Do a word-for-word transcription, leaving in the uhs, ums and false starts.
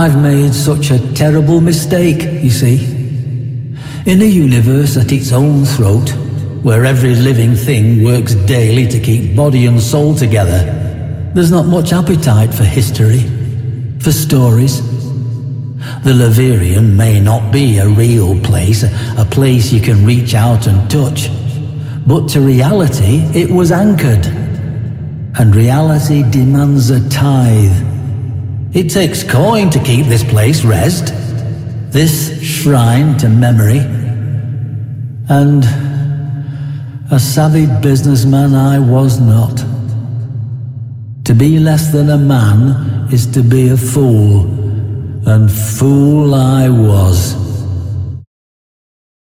I've made such a terrible mistake, you see. In a universe at its own throat, where every living thing works daily to keep body and soul together, there's not much appetite for history, for stories. The Laverian may not be a real place, a place you can reach out and touch, but to reality it was anchored, and reality demands a tithe. It takes coin to keep this place rest, this shrine to memory, and a savvy businessman I was not. To be less than a man is to be a fool, and fool I was.